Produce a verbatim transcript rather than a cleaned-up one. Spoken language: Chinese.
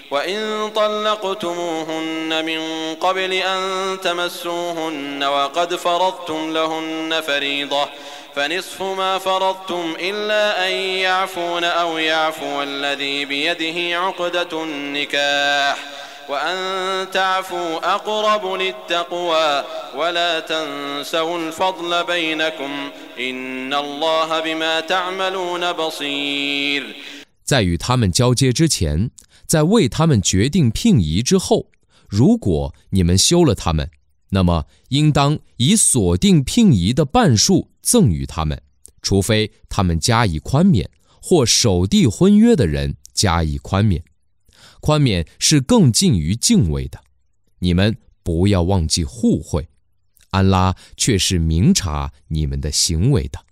وإن طلقتموهن من قبل أن تمسوهن وقد فرضتم لهن فريضة فنصف ما فرضتم إلا أن يعفون أو يعفو الذي بيده عقدة النكاح وأن تعفوا أقرب للتقوى ولا تنسوا الفضل بينكم إن الله بما تعملون بصير。 在与他们交接之前，在为他们决定聘仪之后，如果你们休了他们，那么应当以所定聘仪的半数赠与他们，除非他们加以宽免，或守缔婚约的人加以宽免。宽免是更近于敬畏的，你们不要忘记互惠，安拉却是明察你们的行为的。